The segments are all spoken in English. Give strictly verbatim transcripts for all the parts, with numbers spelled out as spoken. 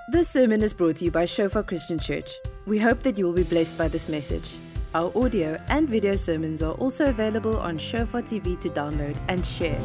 This sermon is brought to you by Shofar Christian Church. We hope that you will be blessed by this message. Our audio and video sermons are also available on Shofar T V to download and share.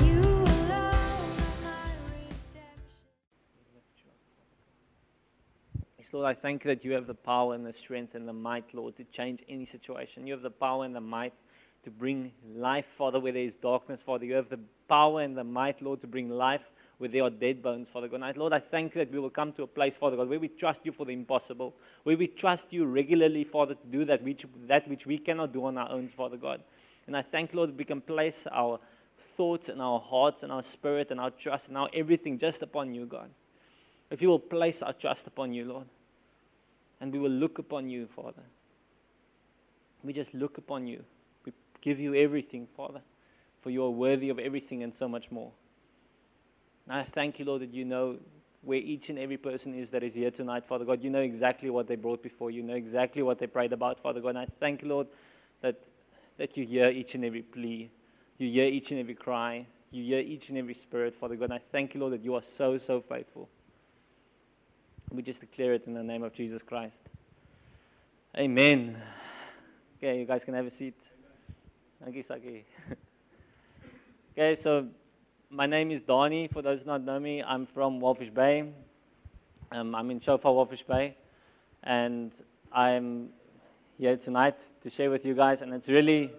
Yes, Lord, I thank you that you have the power and the strength and the might, Lord, to change any situation. You have the power and the might to bring life, Father, where there is darkness, Father. You have the power and the might, Lord, to bring life where there are dead bones, Father God. Lord, I thank you that we will come to a place, Father God, where we trust you for the impossible, where we trust you regularly, Father, to do that which, that which we cannot do on our own, Father God. And I thank, Lord, that we can place our thoughts and our hearts and our spirit and our trust and our everything just upon you, God. If we will place our trust upon you, Lord, and we will look upon you, Father. We just look upon you. We give you everything, Father, for you are worthy of everything and so much more. And I thank you, Lord, that you know where each and every person is that is here tonight, Father God. You know exactly what they brought before. You know exactly what they prayed about, Father God. And I thank you, Lord, that, that you hear each and every plea. You hear each and every cry. You hear each and every spirit, Father God. And I thank you, Lord, that you are so, so faithful. We just declare it in the name of Jesus Christ. Amen. Okay, you guys can have a seat. Okay, okay, so my name is Donnie. For those who don't know me, I'm from Walfish Bay. Um, I'm in Shofar Walfish Bay. And I'm here tonight to share with you guys. And it's really,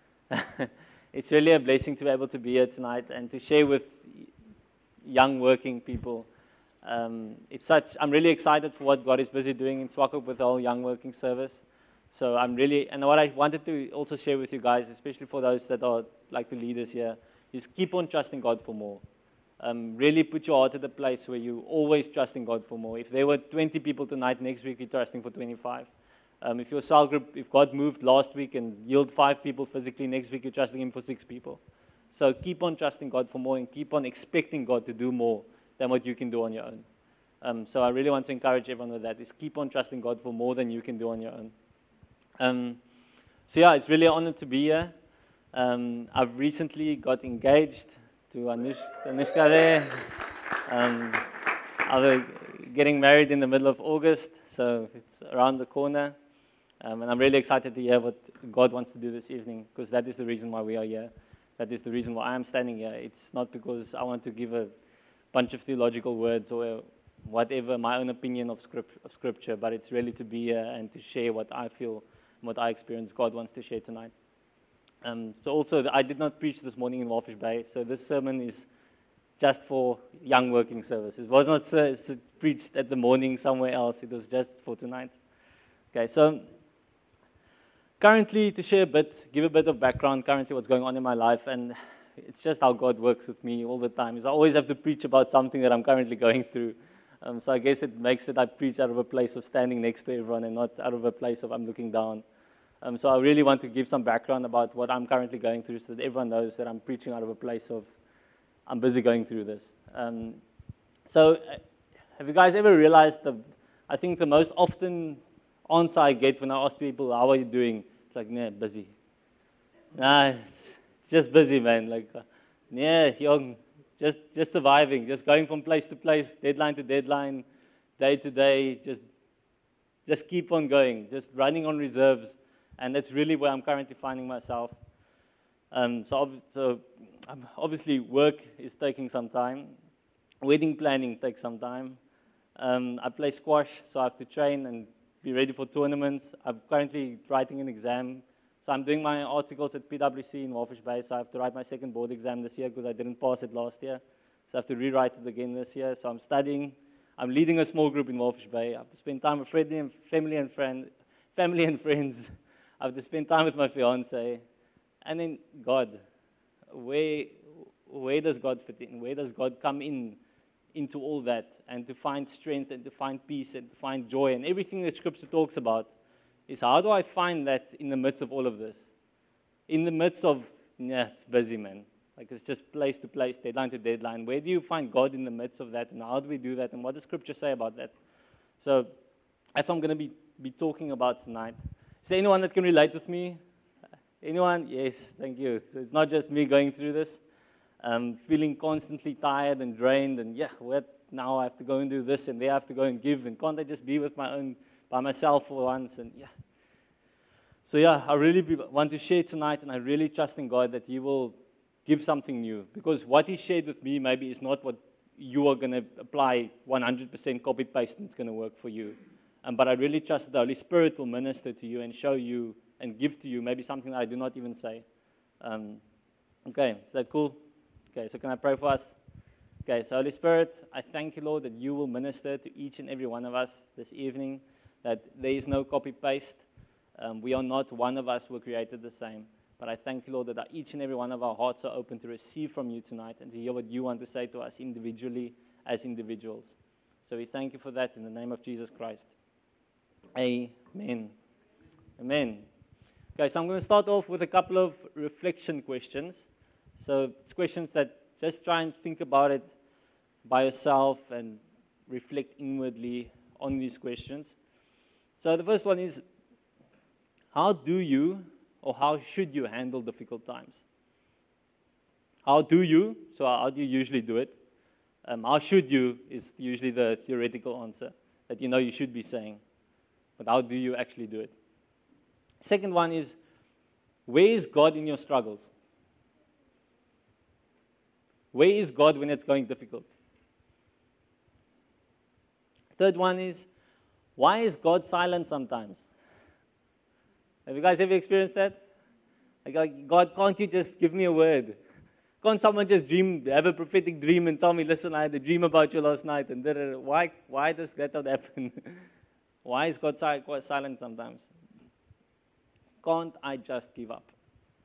it's really a blessing to be able to be here tonight and to share with young working people. Um, it's such, I'm really excited for what God is busy doing in Swakop with the whole young working service. So I'm really, and what I wanted to also share with you guys, especially for those that are like the leaders here, is keep on trusting God for more. Um, really put your heart at a place where you always trusting God for more. If there were twenty people tonight, next week you're trusting for twenty-five. Um, if your cell group, if God moved last week and healed five people physically, next week you're trusting Him for six people. So keep on trusting God for more and keep on expecting God to do more than what you can do on your own. Um, so I really want to encourage everyone with that, is keep on trusting God for more than you can do on your own. Um, so yeah, it's really an honor to be here. Um, I've recently got engaged to Anush, Anushka there. Um, I'll be getting married in the middle of August, so it's around the corner. Um, and I'm really excited to hear what God wants to do this evening, because that is the reason why we are here. That is the reason why I'm standing here. It's not because I want to give a bunch of theological words or whatever, my own opinion of, script, of Scripture, but it's really to be here and to share what I feel, what I experience God wants to share tonight. Um, so also, I did not preach this morning in Walfish Bay, so this sermon is just for young working service. It was not uh, preached at the morning somewhere else. It was just for tonight. Okay, so currently, to share a bit, give a bit of background, currently what's going on in my life, and it's just how God works with me all the time, is I always have to preach about something that I'm currently going through. Um, so I guess it makes it I preach out of a place of standing next to everyone and not out of a place of I'm looking down. Um, so I really want to give some background about what I'm currently going through so that everyone knows that I'm preaching out of a place of I'm busy going through this. Um, so uh, have you guys ever realized, the, I think the most often answer I get when I ask people, how are you doing? It's like, nah, busy. Nah, it's, it's just busy, man. Like, uh, yeah, young. Just just surviving, just going from place to place, deadline to deadline, day to day, just, just keep on going, just running on reserves. And that's really where I'm currently finding myself. Um, so, so um, obviously work is taking some time. Wedding planning takes some time. Um, I play squash, so I have to train and be ready for tournaments. I'm currently writing an exam. So I'm doing my articles at P W C in Walfish Bay, so I have to write my second board exam this year because I didn't pass it last year. So I have to rewrite it again this year. So I'm studying. I'm leading a small group in Walfish Bay. I have to spend time with family and, friend, family and friends. I have to spend time with my fiance. And then God. Where, where does God fit in? Where does God come in into all that? And to find strength and to find peace and to find joy and everything that Scripture talks about. Is how do I find that in the midst of all of this? In the midst of, yeah, it's busy, man. Like it's just place to place, deadline to deadline. Where do you find God in the midst of that? And how do we do that? And what does Scripture say about that? So that's what I'm going to be, be talking about tonight. Is there anyone that can relate with me? Anyone? Yes, thank you. So it's not just me going through this. Um, feeling constantly tired and drained and, yeah, what, now I have to go and do this, and there I have to go and give, and can't I just be with my own, by myself for once? And yeah. So yeah, I really be, want to share tonight, and I really trust in God that He will give something new. Because what He shared with me maybe is not what you are going to apply one hundred percent copy-paste and it's going to work for you. Um, but I really trust that the Holy Spirit will minister to you and show you and give to you maybe something that I do not even say. Um, okay, is that cool? Okay, so can I pray for us? Okay, so Holy Spirit, I thank you, Lord, that you will minister to each and every one of us this evening, that there is no copy-paste. Um, we are not, one of us were created the same. But I thank you, Lord, that each and every one of our hearts are open to receive from you tonight and to hear what you want to say to us individually as individuals. So we thank you for that in the name of Jesus Christ. Amen. Amen. Okay, so I'm going to start off with a couple of reflection questions. So it's questions that just try and think about it by yourself and reflect inwardly on these questions. So the first one is, how do you or how should you handle difficult times? How do you? So how do you usually do it? Um, how should you is usually the theoretical answer that you know you should be saying. But how do you actually do it? Second one is, where is God in your struggles? Where is God when it's going difficult? Third one is, why is God silent sometimes? Have you guys ever experienced that? Like, God, can't you just give me a word? Can't someone just dream, have a prophetic dream and tell me, listen, I had a dream about you last night, and da, da, da. Why, why does that not happen? Why is God silent sometimes? Can't I just give up?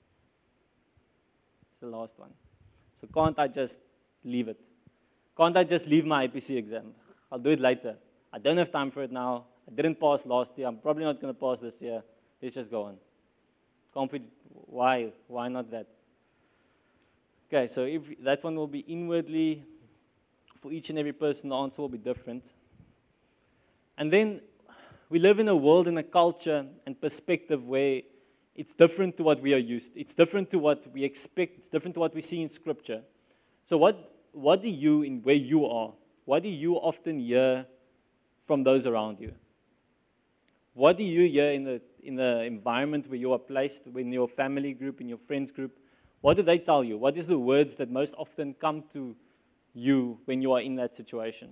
It's the last one. So can't I just leave it? Can't I just leave my I P C exam? I'll do it later. I don't have time for it now. I didn't pass last year. I'm probably not going to pass this year. Let's just go on. Compet- why? Why not that? Okay, so if that one will be inwardly, for each and every person, the answer will be different. And then we live in a world, in a culture and perspective where it's different to what we are used to. It's different to what we expect. It's different to what we see in Scripture. So what, what do you, in where you are, what do you often hear from those around you? What do you hear in the in the environment where you are placed, in your family group, in your friends group? What do they tell you? What is the words that most often come to you when you are in that situation?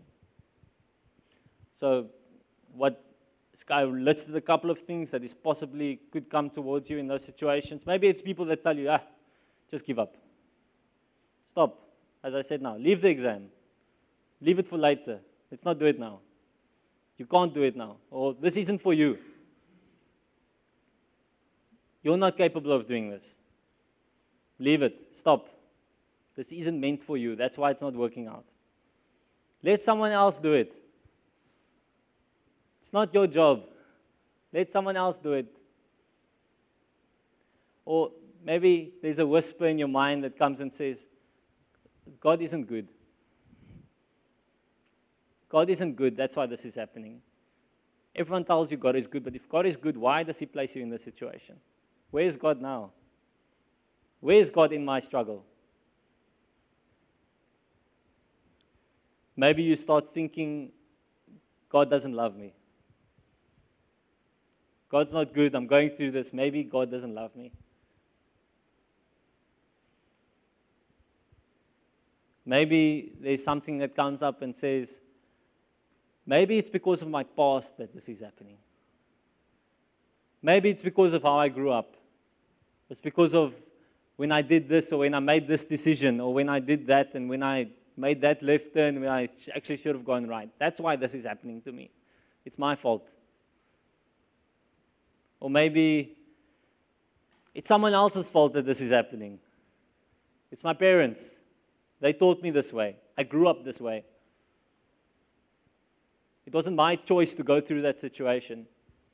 So what Sky listed a couple of things that is possibly could come towards you in those situations. Maybe it's people that tell you, ah, just give up. Stop. As I said now, leave the exam. Leave it for later. Let's not do it now. You can't do it now. Or this isn't for you. You're not capable of doing this. Leave it. Stop. This isn't meant for you. That's why it's not working out. Let someone else do it. It's not your job. Let someone else do it. Or maybe there's a whisper in your mind that comes and says, God isn't good. God isn't good. That's why this is happening. Everyone tells you God is good, but if God is good, why does He place you in this situation? Where is God now? Where is God in my struggle? Maybe you start thinking, God doesn't love me. God's not good. I'm going through this. Maybe God doesn't love me. Maybe there's something that comes up and says, maybe it's because of my past that this is happening. Maybe it's because of how I grew up. It's because of when I did this, or when I made this decision, or when I did that, and when I made that left turn when I actually should have gone right. That's why this is happening to me. It's my fault. Or maybe it's someone else's fault that this is happening. It's my parents. They taught me this way. I grew up this way. It wasn't my choice to go through that situation.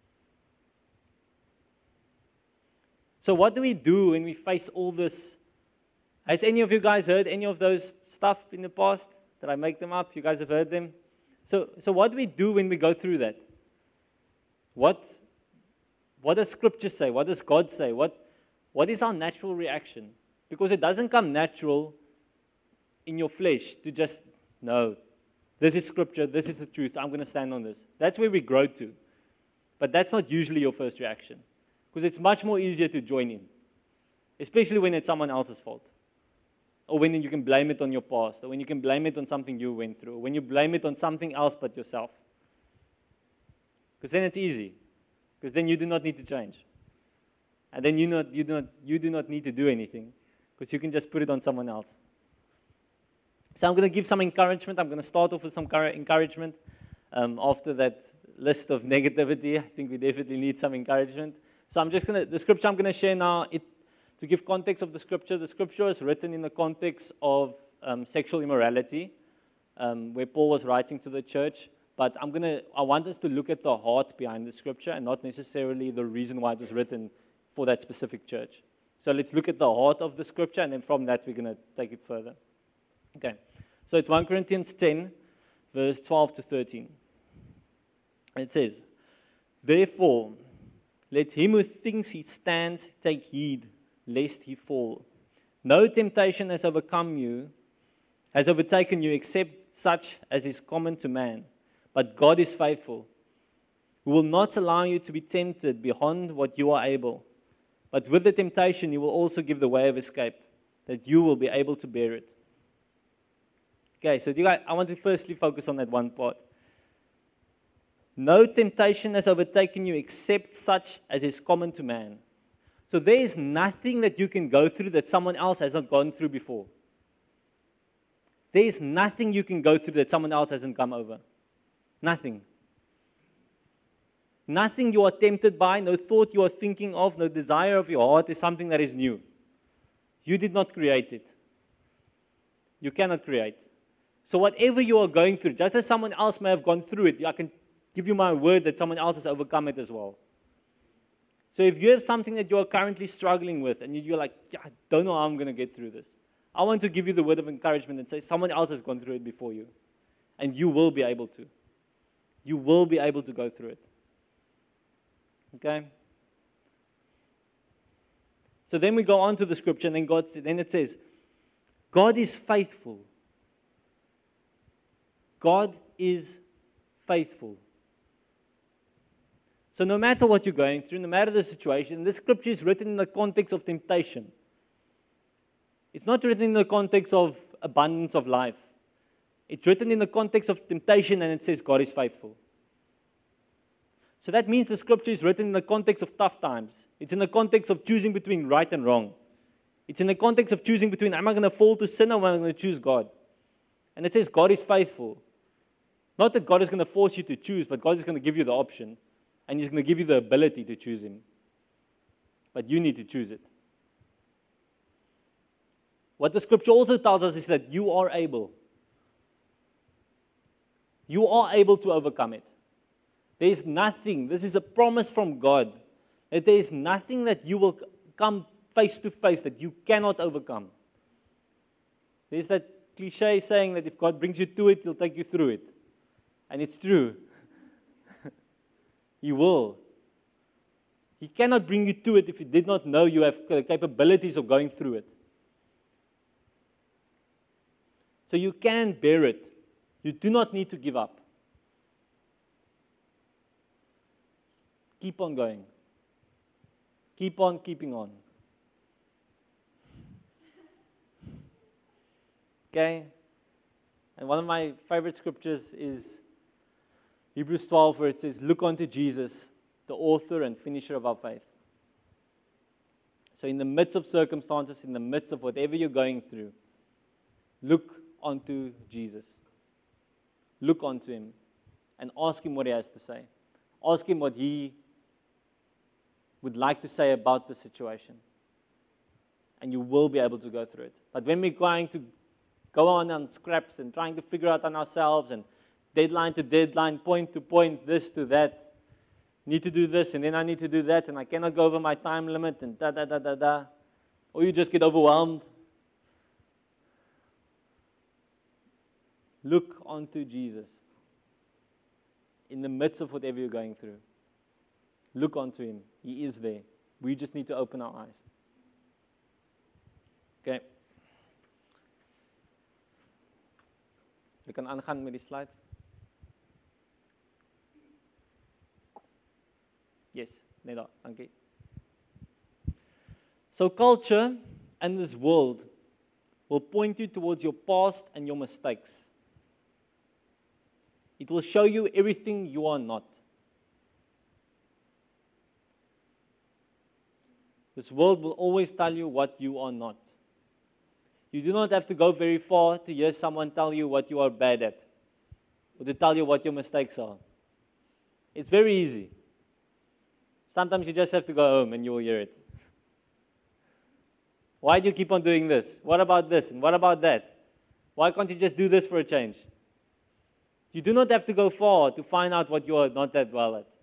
So what do we do when we face all this? Has any of you guys heard any of those stuff in the past? Did I make them up? You guys have heard them? So, so what do we do when we go through that? What, what does Scripture say? What does God say? What, what is our natural reaction? Because it doesn't come natural in your flesh to just, no, this is scripture, this is the truth, I'm going to stand on this. That's where we grow to. But that's not usually your first reaction, because it's much more easier to join in, especially when it's someone else's fault, or when you can blame it on your past, or when you can blame it on something you went through, or when you blame it on something else but yourself. Because then it's easy, because then you do not need to change. And then you, not, you, do not, you do not need to do anything, because you can just put it on someone else. So I'm going to give some encouragement. I'm going to start off with some encouragement. Um, after that list of negativity, I think we definitely need some encouragement. So I'm just going to, the scripture I'm going to share now, it, to give context of the scripture, the scripture is written in the context of um, sexual immorality, um, where Paul was writing to the church. But I'm going to, I want us to look at the heart behind the scripture and not necessarily the reason why it was written for that specific church. So let's look at the heart of the scripture, and then from that we're going to take it further. Okay, so it's First Corinthians ten, verse twelve to thirteen. And it says, therefore, let him who thinks he stands take heed, lest he fall. No temptation has overcome you, has overtaken you, except such as is common to man. But God is faithful, who will not allow you to be tempted beyond what you are able. But with the temptation, He will also give the way of escape, that you will be able to bear it. Okay, so do you guys, I want to firstly focus on that one part. No temptation has overtaken you except such as is common to man. So there is nothing that you can go through that someone else has not gone through before. There is nothing you can go through that someone else hasn't come over. Nothing. Nothing you are tempted by, no thought you are thinking of, no desire of your heart is something that is new. You did not create it. You cannot create. So whatever you are going through, just as someone else may have gone through it, I can give you my word that someone else has overcome it as well. So if you have something that you are currently struggling with, and you're like, yeah, I don't know how I'm going to get through this, I want to give you the word of encouragement and say someone else has gone through it before you, and you will be able to. You will be able to go through it. Okay? So then we go on to the scripture, and then, God, then it says, God is faithful. God is faithful. So no matter what you're going through, no matter the situation, this scripture is written in the context of temptation. It's not written in the context of abundance of life. It's written in the context of temptation, and it says God is faithful. So that means the scripture is written in the context of tough times. It's in the context of choosing between right and wrong. It's in the context of choosing between, am I going to fall to sin or am I going to choose God? And it says God is faithful. Not that God is going to force you to choose, but God is going to give you the option. And He's going to give you the ability to choose Him. But you need to choose it. What the scripture also tells us is that you are able. You are able to overcome it. There is nothing, this is a promise from God, that there is nothing that you will come face to face that you cannot overcome. There's that cliche saying that if God brings you to it, He'll take you through it. And it's true. He will. He cannot bring you to it if He did not know you have the capabilities of going through it. So you can bear it. You do not need to give up. Keep on going. Keep on keeping on. Okay? And one of my favorite scriptures is Hebrews twelve, where it says, look unto Jesus, the author and finisher of our faith. So in the midst of circumstances, in the midst of whatever you're going through, look unto Jesus. Look unto Him and ask Him what He has to say. Ask Him what He would like to say about the situation. And you will be able to go through it. But when we're going to go on on scraps and trying to figure out on ourselves and deadline to deadline, point to point, this to that, need to do this and then I need to do that and I cannot go over my time limit and da da da da da, or you just get overwhelmed, look unto Jesus in the midst of whatever you're going through. Look unto Him. He is there. We just need to open our eyes. Okay. Jy kan aangaan met die slides. Yes, net daar, dankie. So culture and this world will point you towards your past and your mistakes. It will show you everything you are not. This world will always tell you what you are not. You do not have to go very far to hear someone tell you what you are bad at, or to tell you what your mistakes are. It's very easy. Sometimes you just have to go home and you will hear it. Why do you keep on doing this? What about this? And what about that? Why can't you just do this for a change? You do not have to go far to find out what you are not that well at.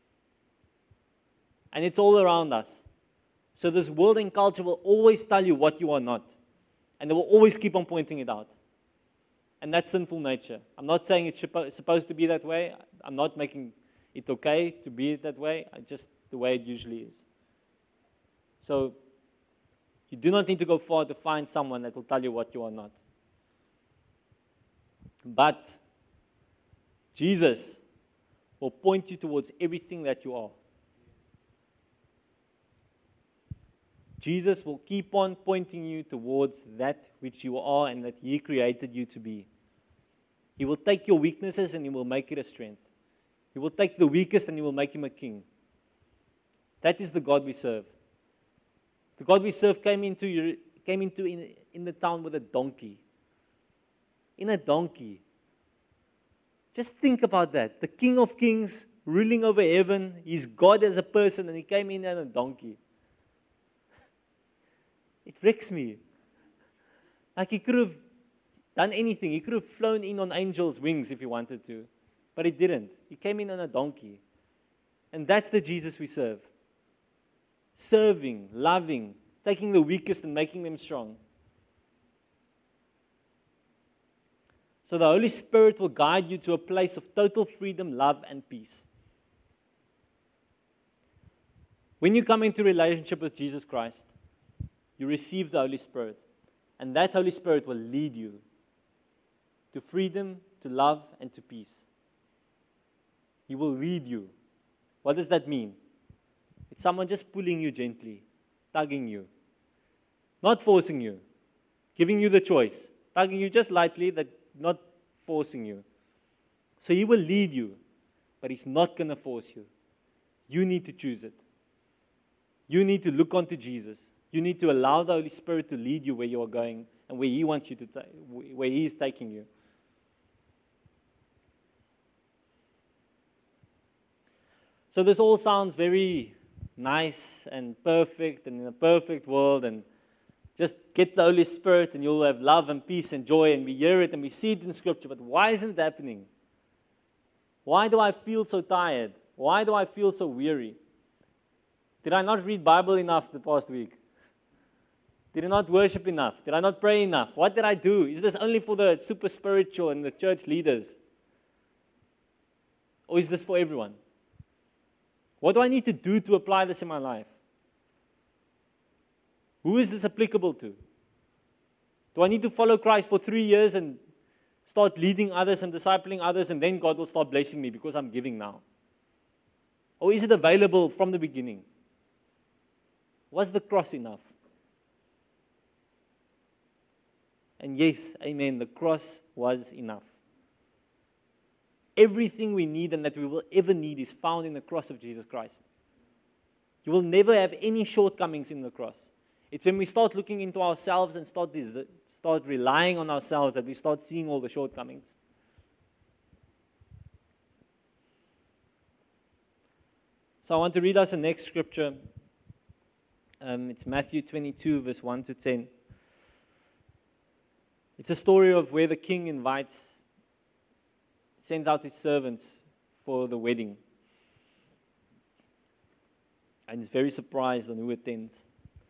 And it's all around us. So this world and culture will always tell you what you are not. And they will always keep on pointing it out. And that's sinful nature. I'm not saying it's supposed to be that way. I'm not making it okay to be that way. It's just the way it usually is. So you do not need to go far to find someone that will tell you what you are not. But Jesus will point you towards everything that you are. Jesus will keep on pointing you towards that which you are and that He created you to be. He will take your weaknesses and He will make it a strength. He will take the weakest and He will make him a king. That is the God we serve. The God we serve came into, came into in, in the town with a donkey. In a donkey. Just think about that. The King of Kings ruling over heaven. He's God as a person and He came in on a donkey. It wrecks me. Like He could have done anything. He could have flown in on angels' wings if He wanted to. But He didn't. He came in on a donkey. And that's the Jesus we serve. Serving, loving, taking the weakest and making them strong. So the Holy Spirit will guide you to a place of total freedom, love, and peace. When you come into relationship with Jesus Christ, you receive the Holy Spirit. And that Holy Spirit will lead you to freedom, to love, and to peace. He will lead you. What does that mean? It's someone just pulling you gently, tugging you. Not forcing you. Giving you the choice. Tugging you just lightly, that not forcing you. So He will lead you, but He's not going to force you. You need to choose it. You need to look onto Jesus. You need to allow the Holy Spirit to lead you where you are going and where He wants you to, ta- where He is taking you. So this all sounds very nice and perfect and in a perfect world, and just get the Holy Spirit and you'll have love and peace and joy, and we hear it and we see it in Scripture. But why isn't it happening? Why do I feel so tired? Why do I feel so weary? Did I not read Bible enough the past week? Did I not worship enough? Did I not pray enough? What did I do? Is this only for the super spiritual and the church leaders? Or is this for everyone? What do I need to do to apply this in my life? Who is this applicable to? Do I need to follow Christ for three years and start leading others and discipling others, and then God will start blessing me because I'm giving now? Or is it available from the beginning? Was the cross enough? And yes, amen, the cross was enough. Everything we need and that we will ever need is found in the cross of Jesus Christ. You will never have any shortcomings in the cross. It's when we start looking into ourselves and start, this, start relying on ourselves that we start seeing all the shortcomings. So I want to read us the next scripture. Um, it's Matthew twenty-two, verse one to ten. It's a story of where the king invites, sends out his servants for the wedding. And he's very surprised on who attends.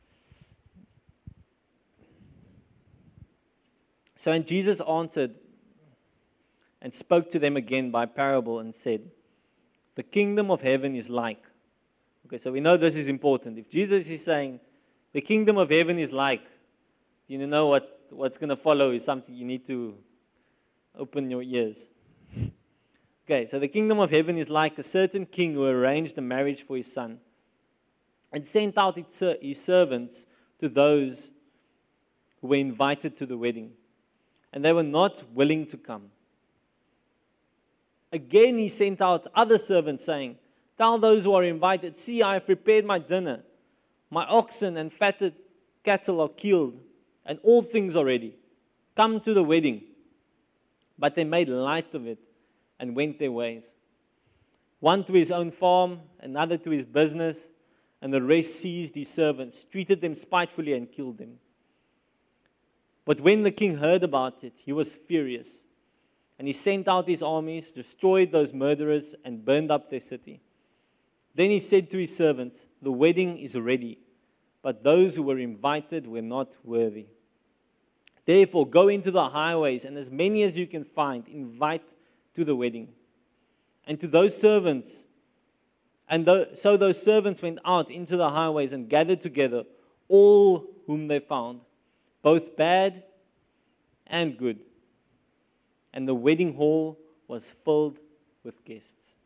So, and Jesus answered and spoke to them again by parable and said, the kingdom of heaven is like. Okay, so we know this is important. If Jesus is saying, the kingdom of heaven is like, you know what, what's going to follow is something you need to open your ears. Okay, so the kingdom of heaven is like a certain king who arranged a marriage for his son and sent out his servants to those who were invited to the wedding, and they were not willing to come. Again, he sent out other servants, saying, tell those who are invited, see, I have prepared my dinner. My oxen and fatted cattle are killed, and all things are ready. Come to the wedding. But they made light of it and went their ways. One to his own farm, another to his business, and the rest seized his servants, treated them spitefully, and killed them. But when the king heard about it, he was furious. And he sent out his armies, destroyed those murderers, and burned up their city. Then he said to his servants, the wedding is ready, but those who were invited were not worthy. Therefore, go into the highways, and as many as you can find, invite to the wedding. And to those servants, and th- so those servants went out into the highways and gathered together all whom they found, both bad and good. And the wedding hall was filled with guests.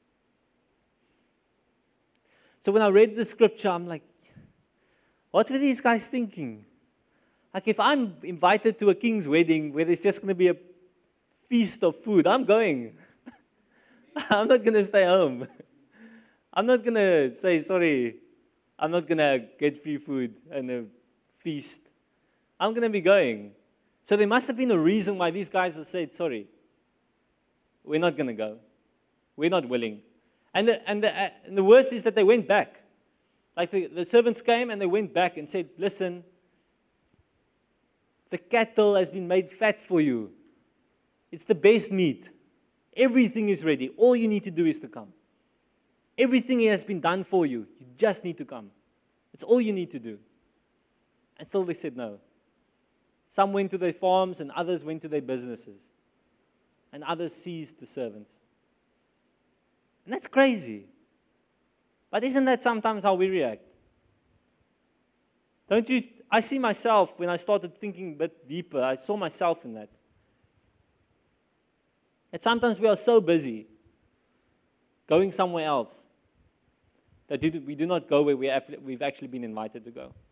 So when I read the scripture, I'm like, what were these guys thinking? Like, if I'm invited to a king's wedding where there's just going to be a feast of food, I'm going. I'm not going to stay home. I'm not going to say, sorry, I'm not going to get free food and a feast. I'm going to be going. So there must have been a reason why these guys have said, sorry, we're not going to go. We're not willing. And the, and, the, and the worst is that they went back. Like the, the servants came and they went back and said, listen, the cattle has been made fat for you. It's the best meat. Everything is ready. All you need to do is to come. Everything has been done for you. You just need to come. It's all you need to do. And still they said no. Some went to their farms and others went to their businesses. And others seized the servants. And that's crazy. But isn't that sometimes how we react? Don't you? I see myself, when I started thinking a bit deeper, I saw myself in that. That sometimes we are so busy going somewhere else that we do not go where we've actually been invited to go.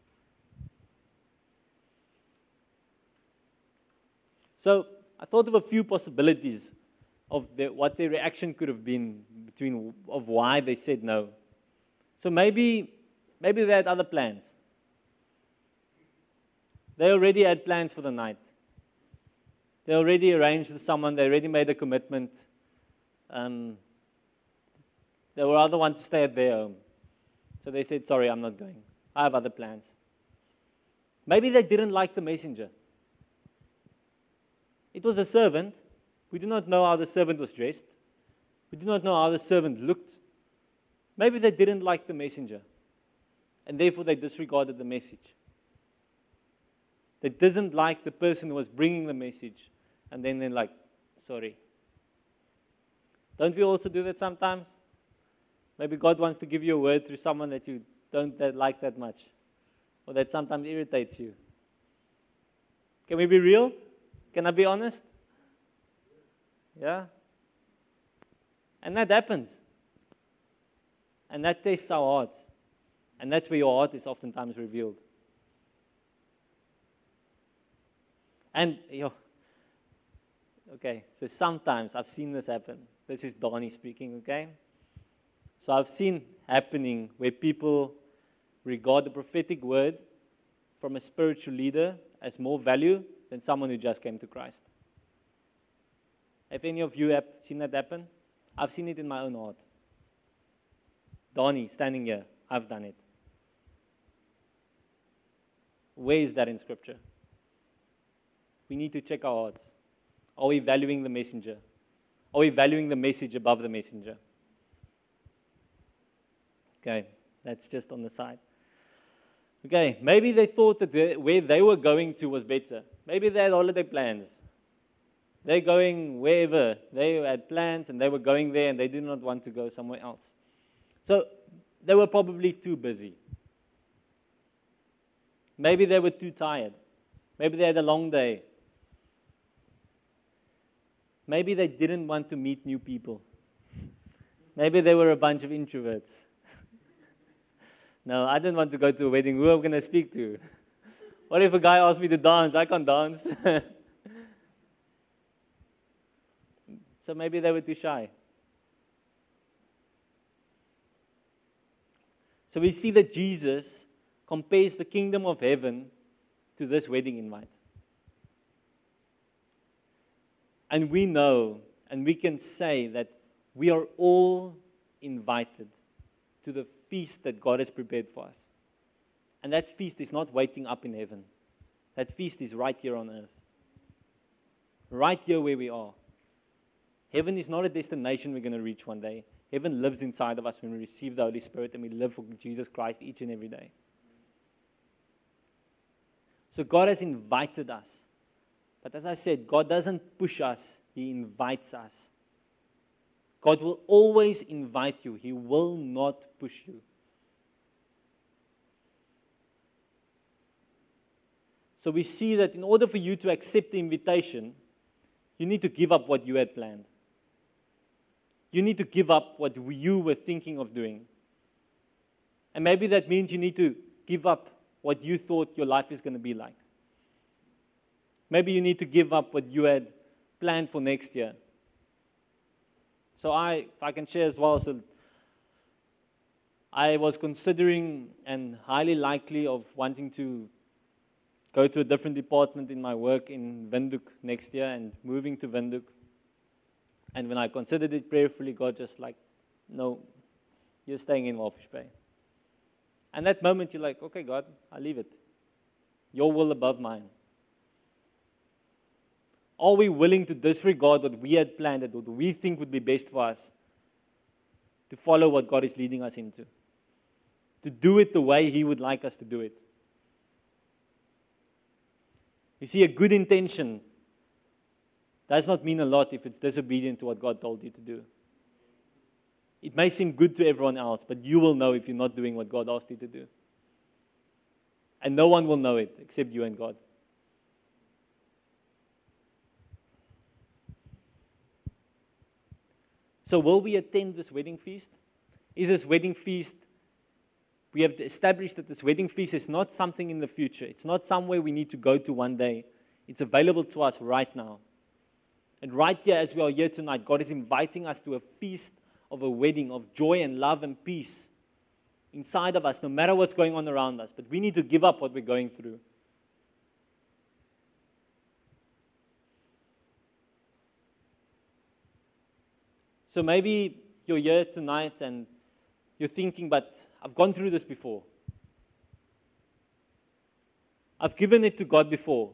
So I thought of a few possibilities of the, what their reaction could have been between of why they said no. So maybe, maybe they had other plans. They already had plans for the night. They already arranged with someone. They already made a commitment. Um, they were either want to stay at their home. So they said, sorry, I'm not going. I have other plans. Maybe they didn't like the messenger. It was a servant. We do not know how the servant was dressed. We do not know how the servant looked. Maybe they didn't like the messenger. And therefore they disregarded the message. They didn't like the person who was bringing the message. And then they're like, sorry. Don't we also do that sometimes? Maybe God wants to give you a word through someone that you don't that like that much. Or that sometimes irritates you. Can we be real? Can I be honest? Yeah? And that happens. And that tests our hearts. And that's where your heart is oftentimes revealed. And, yo, okay, so sometimes I've seen this happen. This is Donnie speaking, okay? So I've seen happening where people regard the prophetic word from a spiritual leader as more value than someone who just came to Christ. Have any of you have seen that happen? I've seen it in my own heart. Donnie, standing here, I've done it. Where is that in Scripture? We need to check our hearts. Are we valuing the messenger? Are we valuing the message above the messenger? Okay, that's just on the side. Okay, maybe they thought that they, where they were going to was better. Maybe they had holiday plans. They're going wherever. They had plans and they were going there and they did not want to go somewhere else. So they were probably too busy. Maybe they were too tired. Maybe they had a long day. Maybe they didn't want to meet new people. Maybe they were a bunch of introverts. No, I didn't want to go to a wedding. Who am I going to speak to? What if a guy asks me to dance? I can't dance. So maybe they were too shy. So we see that Jesus compares the kingdom of heaven to this wedding invite. And we know, and we can say that we are all invited to the feast that God has prepared for us. And that feast is not waiting up in heaven. That feast is right here on earth. Right here where we are. Heaven is not a destination we're going to reach one day. Heaven lives inside of us when we receive the Holy Spirit and we live for Jesus Christ each and every day. So God has invited us. But as I said, God doesn't push us, He invites us. God will always invite you. He will not push you. So we see that in order for you to accept the invitation, you need to give up what you had planned. You need to give up what you were thinking of doing. And maybe that means you need to give up what you thought your life is going to be like. Maybe you need to give up what you had planned for next year. So I, if I can share as well, so I was considering and highly likely of wanting to go to a different department in my work in Windhoek next year and moving to Windhoek. And when I considered it prayerfully, God just like, no, you're staying in Walfish Bay. And that moment you're like, okay, God, I'll leave it. Your will above mine. Are we willing to disregard what we had planned, and what we think would be best for us, to follow what God is leading us into? To do it the way He would like us to do it. You see, a good intention does not mean a lot if it's disobedient to what God told you to do. It may seem good to everyone else, but you will know if you're not doing what God asked you to do. And no one will know it except you and God. So will we attend this wedding feast? Is this wedding feast, we have established that this wedding feast is not something in the future. It's not somewhere we need to go to one day. It's available to us right now. And right here, as we are here tonight, God is inviting us to a feast of a wedding of joy and love and peace inside of us, no matter what's going on around us. But we need to give up what we're going through. So maybe you're here tonight and you're thinking, but I've gone through this before. I've given it to God before.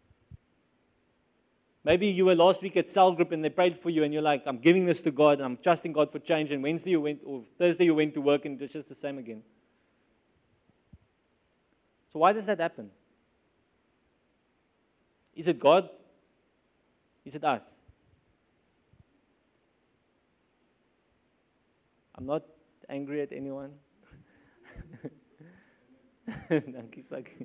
Maybe you were last week at cell group and they prayed for you and you're like, I'm giving this to God and I'm trusting God for change. And Wednesday you went, or Thursday you went to work and it's just the same again. So why does that happen? Is it God? Is it us? I'm not angry at anyone. Dankie, Saki.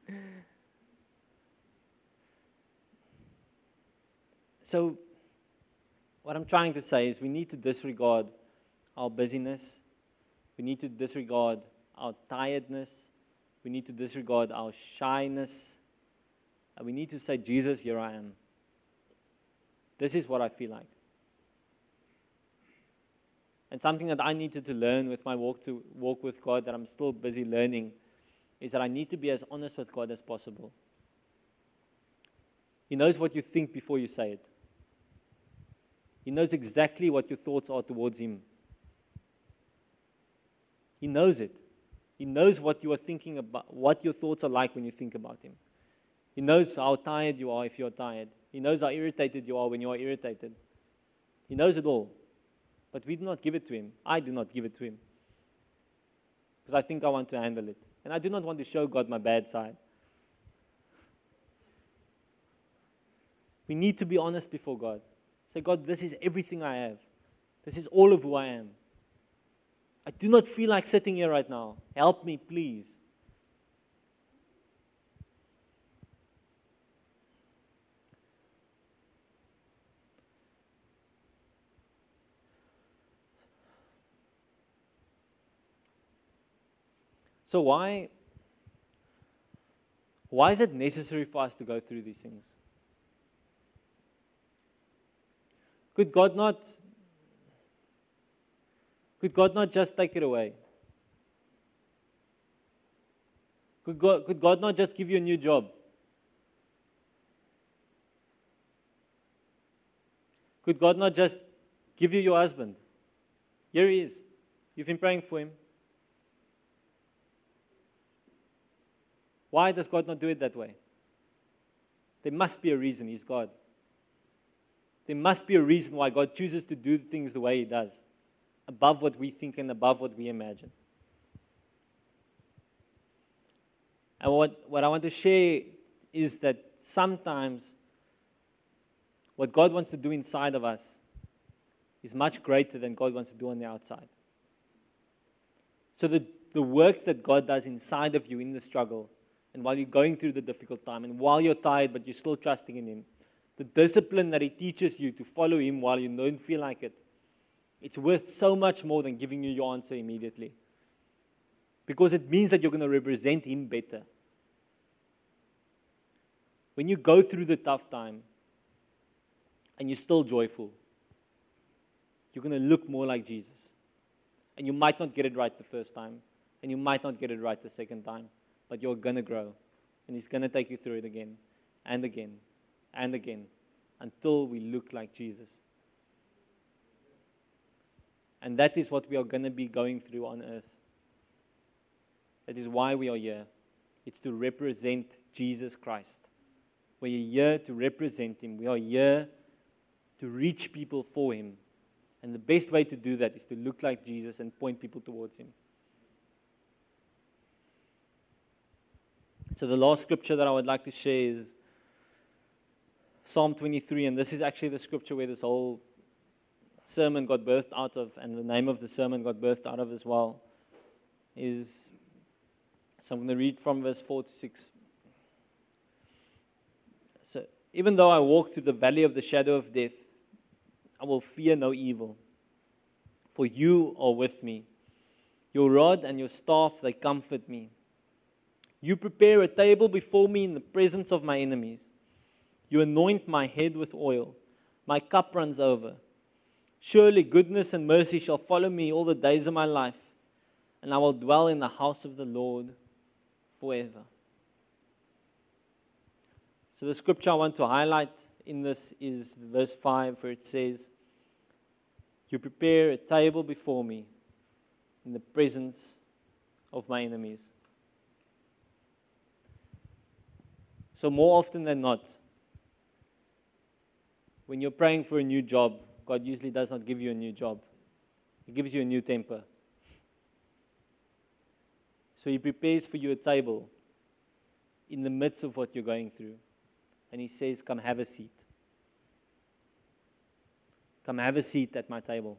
So, what I'm trying to say is we need to disregard our busyness. We need to disregard our tiredness. We need to disregard our shyness. And we need to say, Jesus, here I am. This is what I feel like. And something that I needed to learn with my walk to walk with God, that I'm still busy learning, is that I need to be as honest with God as possible. He knows what you think before you say it. He knows exactly what your thoughts are towards Him. He knows it. He knows what you are thinking about, what your thoughts are like when you think about Him. He knows how tired you are if you're tired. He knows how irritated you are when you are irritated. He knows it all. But we do not give it to Him. I do not give it to Him. Because I think I want to handle it. And I do not want to show God my bad side. We need to be honest before God. Say, God, this is everything I have. This is all of who I am. I do not feel like sitting here right now. Help me, please. So why, why is it necessary for us to go through these things? Could God not, could God not just take it away? Could God, could God not just give you a new job? Could God not just give you your husband? Here he is. You've been praying for him. Why does God not do it that way? There must be a reason. He's God. There must be a reason why God chooses to do things the way He does, above what we think and above what we imagine. And what, what I want to share is that sometimes what God wants to do inside of us is much greater than God wants to do on the outside. So the, the work that God does inside of you in the struggle, and while you're going through the difficult time, and while you're tired but you're still trusting in Him, the discipline that He teaches you to follow Him while you don't feel like it, it's worth so much more than giving you your answer immediately. Because it means that you're going to represent Him better. When you go through the tough time and you're still joyful, you're going to look more like Jesus. And you might not get it right the first time, and you might not get it right the second time, but you're going to grow. And He's going to take you through it again and again and again until we look like Jesus. And that is what we are going to be going through on earth. That is why we are here. It's to represent Jesus Christ. We are here to represent Him. We are here to reach people for Him. And the best way to do that is to look like Jesus and point people towards Him. So the last scripture that I would like to share is Psalm twenty-three, and this is actually the scripture where this whole sermon got birthed out of, and the name of the sermon got birthed out of as well. Is so I'm going to read from verse four to six. So, even though I walk through the valley of the shadow of death, I will fear no evil, for you are with me. Your rod and your staff, they comfort me. You prepare a table before me in the presence of my enemies. You anoint my head with oil. My cup runs over. Surely goodness and mercy shall follow me all the days of my life, and I will dwell in the house of the Lord forever. So the scripture I want to highlight in this is verse five, where it says, you prepare a table before me in the presence of my enemies. So more often than not, when you're praying for a new job, God usually does not give you a new job. He gives you a new temper. So He prepares for you a table in the midst of what you're going through. And He says, come have a seat. Come have a seat at my table.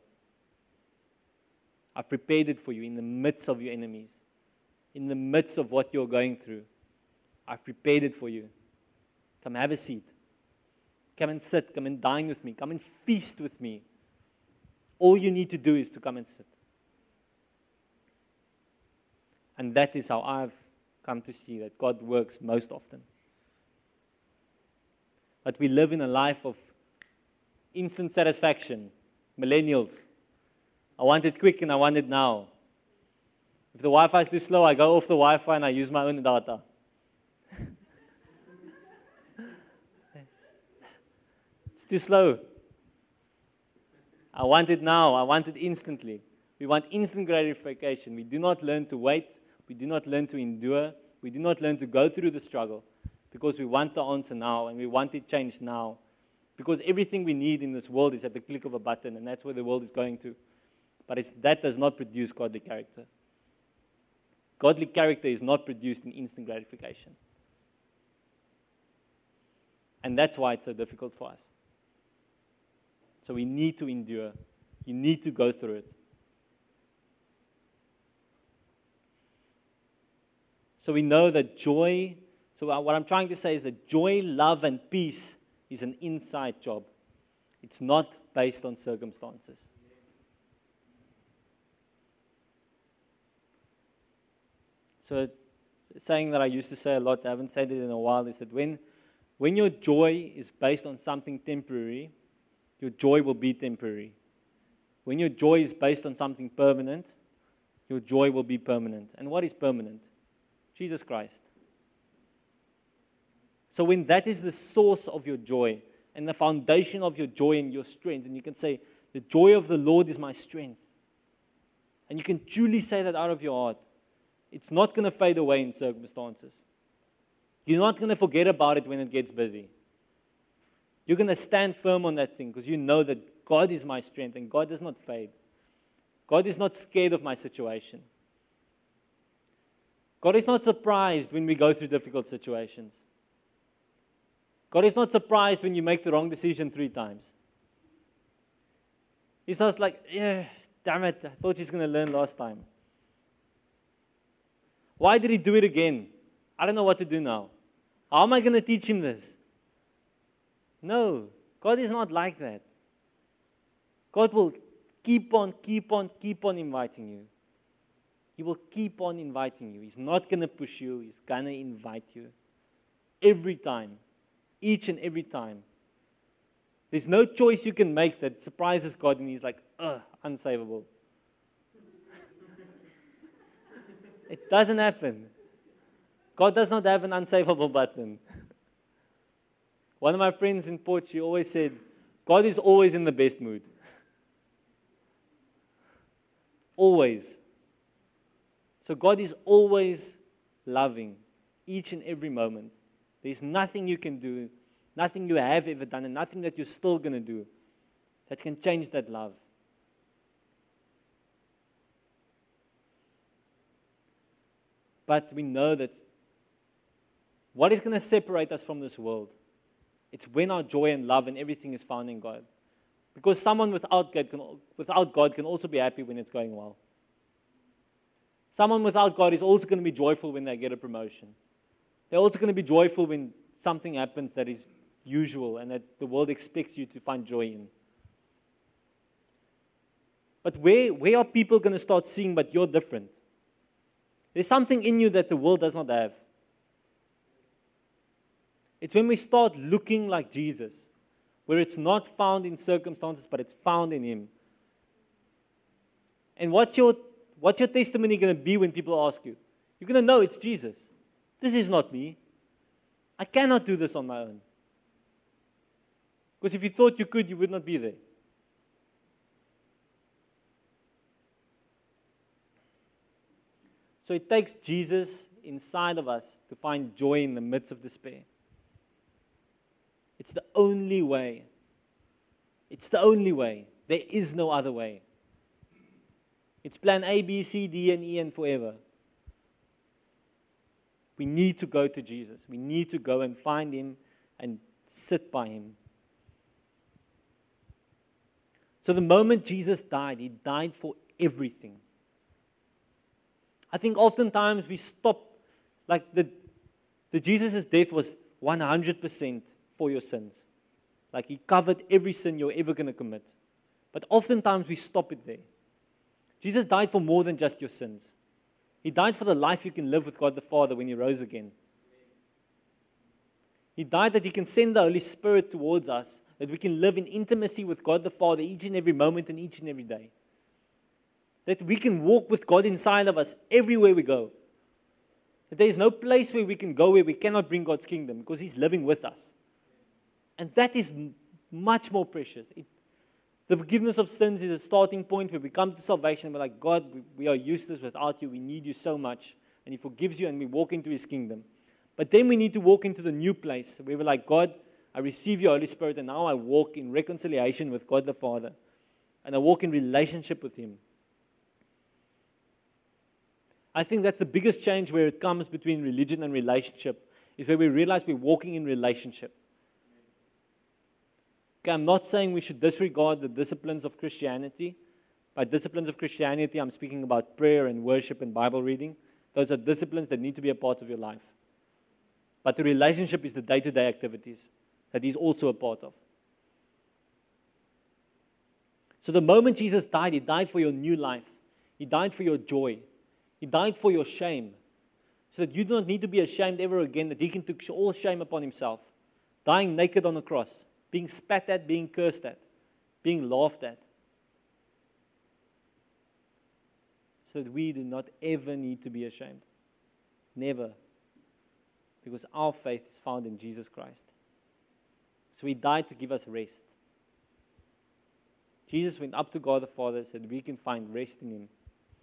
I've prepared it for you in the midst of your enemies. In the midst of what you're going through. I've prepared it for you. Come have a seat. Come and sit. Come and dine with me. Come and feast with me. All you need to do is to come and sit. And that is how I've come to see that God works most often. But we live in a life of instant satisfaction. Millennials. I want it quick and I want it now. If the Wi-Fi is too slow, I go off the Wi-Fi and I use my own data. It's too slow. I want it now. I want it instantly. We want instant gratification. We do not learn to wait. We do not learn to endure. We do not learn to go through the struggle because we want the answer now and we want it changed now. Because everything we need in this world is at the click of a button, and that's where the world is going to. But it's, that does not produce godly character. Godly character is not produced in instant gratification. And that's why it's so difficult for us. So we need to endure. You need to go through it. So we know that joy, so what I'm trying to say is that joy, love, and peace is an inside job. It's not based on circumstances. So a saying that I used to say a lot, I haven't said it in a while, is that when, when your joy is based on something temporary, your joy will be temporary. When your joy is based on something permanent, your joy will be permanent. And what is permanent? Jesus Christ. So when that is the source of your joy and the foundation of your joy and your strength, and you can say, the joy of the Lord is my strength. And you can truly say that out of your heart. It's not going to fade away in circumstances. You're not going to forget about it when it gets busy. You're going to stand firm on that thing because you know that God is my strength and God does not fade. God is not scared of my situation. God is not surprised when we go through difficult situations. God is not surprised when you make the wrong decision three times. He's not like, yeah, damn it, I thought he's going to learn last time. Why did he do it again? I don't know what to do now. How am I going to teach him this? No, God is not like that. God will keep on, keep on, keep on inviting you. He will keep on inviting you. He's not going to push you. He's going to invite you. Every time. Each and every time. There's no choice you can make that surprises God and He's like, ugh, unsavable. It doesn't happen. God does not have an unsavable button. One of my friends in Port, she always said, God is always in the best mood. Always. So God is always loving each and every moment. There's nothing you can do, nothing you have ever done, and nothing that you're still going to do that can change that love. But we know that what is going to separate us from this world? It's when our joy and love and everything is found in God. Because someone without God can, without God can also be happy when it's going well. Someone without God is also going to be joyful when they get a promotion. They're also going to be joyful when something happens that is usual and that the world expects you to find joy in. But where, where are people going to start seeing, but you're different? There's something in you that the world does not have. It's when we start looking like Jesus, where it's not found in circumstances, but it's found in Him. And what's your, what's your testimony going to be when people ask you? You're going to know it's Jesus. This is not me. I cannot do this on my own. Because if you thought you could, you would not be there. So it takes Jesus inside of us to find joy in the midst of despair. It's the only way. It's the only way. There is no other way. It's plan A, B, C, D, and E, and forever. We need to go to Jesus. We need to go and find Him and sit by Him. So the moment Jesus died, He died for everything. I think oftentimes we stop, like the, the Jesus' death was one hundred percent for your sins. Like He covered every sin you're ever going to commit. But oftentimes we stop it there. Jesus died for more than just your sins. He died for the life you can live with God the Father when He rose again. He died that He can send the Holy Spirit towards us, that we can live in intimacy with God the Father each and every moment and each and every day. That we can walk with God inside of us everywhere we go. That there is no place where we can go where we cannot bring God's kingdom because He's living with us. And that is m- much more precious. It, the forgiveness of sins is a starting point where we come to salvation and we're like, God, we, we are useless without You. We need You so much. And He forgives you and we walk into His kingdom. But then we need to walk into the new place where we're like, God, I receive Your Holy Spirit and now I walk in reconciliation with God the Father. And I walk in relationship with Him. I think that's the biggest change where it comes between religion and relationship, is where we realize we're walking in relationship. Okay, I'm not saying we should disregard the disciplines of Christianity. By disciplines of Christianity, I'm speaking about prayer and worship and Bible reading. Those are disciplines that need to be a part of your life. But the relationship is the day-to-day activities that He's also a part of. So the moment Jesus died, He died for your new life. He died for your joy. He died for your shame. so that you do not need to be ashamed ever again, that he can take all shame upon himself, dying naked on the cross, being spat at, being cursed at, being laughed at, so that we do not ever need to be ashamed. Never. Because our faith is found in Jesus Christ. So he died to give us rest. Jesus went up to God the Father so that we can find rest in him.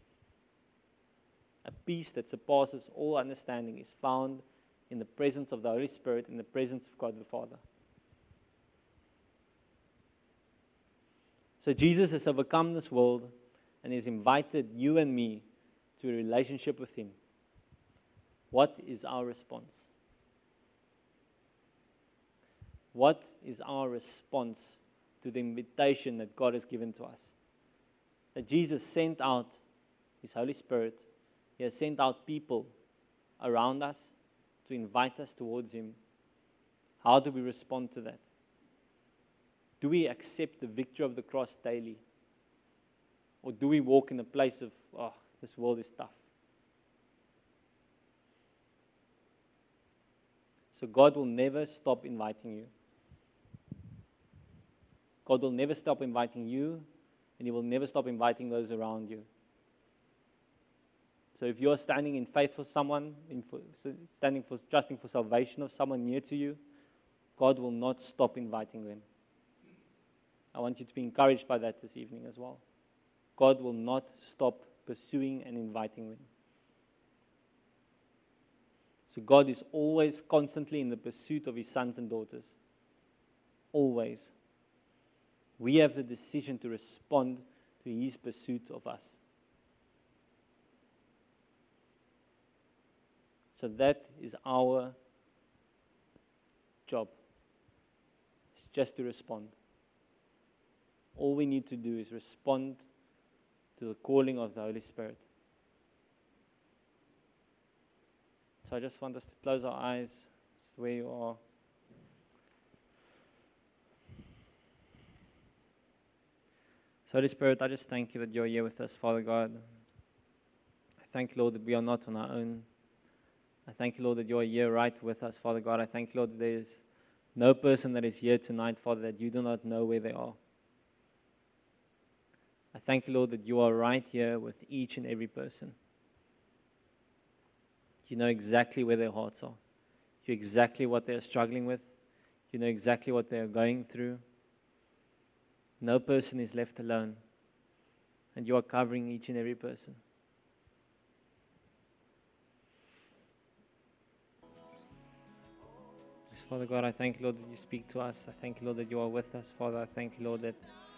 A peace that surpasses all understanding is found in the presence of the Holy Spirit, in the presence of God the Father. So Jesus has overcome this world and has invited you and me to a relationship with him. What is our response? What is our response to the invitation that God has given to us? That Jesus sent out his Holy Spirit. He has sent out people around us to invite us towards him. How do we respond to that? Do we accept the victory of the cross daily? Or do we walk in a place of, oh, this world is tough? So God will never stop inviting you. God will never stop inviting you, and he will never stop inviting those around you. So if you're standing in faith for someone, in for, standing for, trusting for salvation of someone near to you, God will not stop inviting them. I want you to be encouraged by that this evening as well. God will not stop pursuing and inviting them. So God is always constantly in the pursuit of his sons and daughters. Always. We have the decision to respond to his pursuit of us. So that is our job. It's just to respond. All we need to do is respond to the calling of the Holy Spirit. So I just want us to close our eyes where you are. So Holy Spirit, I just thank you that you're here with us, Father God. I thank you, Lord, that we are not on our own. I thank you, Lord, that you're here right with us, Father God. I thank you, Lord, that there is no person that is here tonight, Father, that you do not know where they are. I thank you, Lord, that you are right here with each and every person. You know exactly where their hearts are. You know exactly what they are struggling with. You know exactly what they are going through. No person is left alone. And you are covering each and every person. Yes, Father God, I thank you, Lord, that you speak to us. I thank you, Lord, that you are with us. Father, I thank you, Lord, that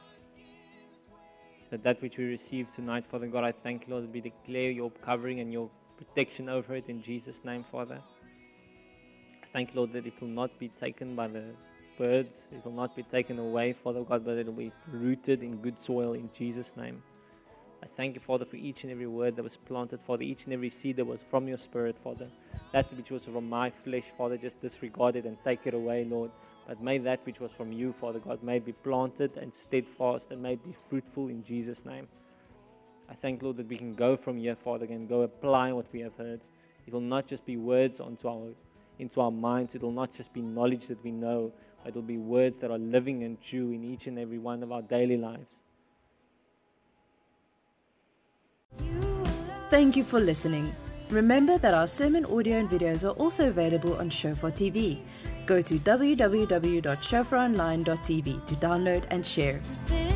that, that which we receive tonight, Father God, I thank you, Lord, that we declare your covering and your protection over it in Jesus' name, Father. I thank you, Lord, that it will not be taken by the birds. It will not be taken away, Father God, but it will be rooted in good soil in Jesus' name. I thank you, Father, for each and every word that was planted, Father, each and every seed that was from your Spirit, Father. That which was from my flesh, Father, just disregard it and take it away, Lord. But may that which was from you, Father God, may it be planted and steadfast and may it be fruitful in Jesus' name. I thank, Lord, that we can go from here, Father, and go apply what we have heard. It will not just be words onto our, into our minds. It will not just be knowledge that we know. But it will be words that are living and true in each and every one of our daily lives. Thank you for listening. Remember that our sermon audio and videos are also available on Shofar T V. Go to w w w dot shofar online dot t v to download and share.